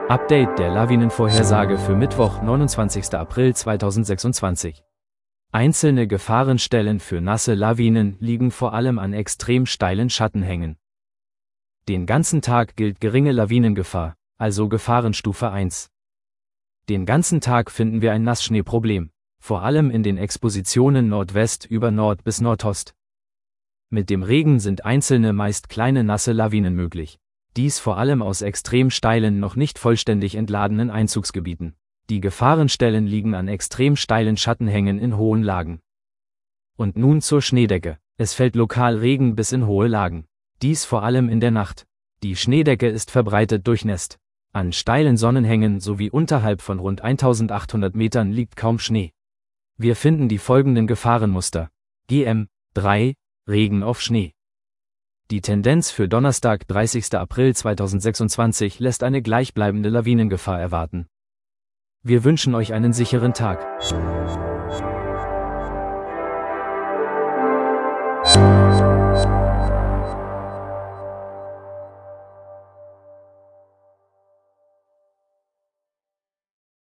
Update der Lawinenvorhersage für Mittwoch, 29. April 2026. Einzelne Gefahrenstellen für nasse Lawinen liegen vor allem an extrem steilen Schattenhängen. Den ganzen Tag gilt geringe Lawinengefahr, also Gefahrenstufe 1. Den ganzen Tag finden wir ein Nassschneeproblem, vor allem in den Expositionen Nordwest über Nord bis Nordost. Mit dem Regen sind einzelne meist kleine nasse Lawinen möglich. Dies vor allem aus extrem steilen, noch nicht vollständig entladenen Einzugsgebieten. Die Gefahrenstellen liegen an extrem steilen Schattenhängen in hohen Lagen. Und nun zur Schneedecke. Es fällt lokal Regen bis in hohe Lagen. Dies vor allem in der Nacht. Die Schneedecke ist verbreitet durchnässt. An steilen Sonnenhängen sowie unterhalb von rund 1800 Metern liegt kaum Schnee. Wir finden die folgenden Gefahrenmuster. GM3 Regen auf Schnee. Die Tendenz für Donnerstag, 30. April 2026 lässt eine gleichbleibende Lawinengefahr erwarten. Wir wünschen euch einen sicheren Tag.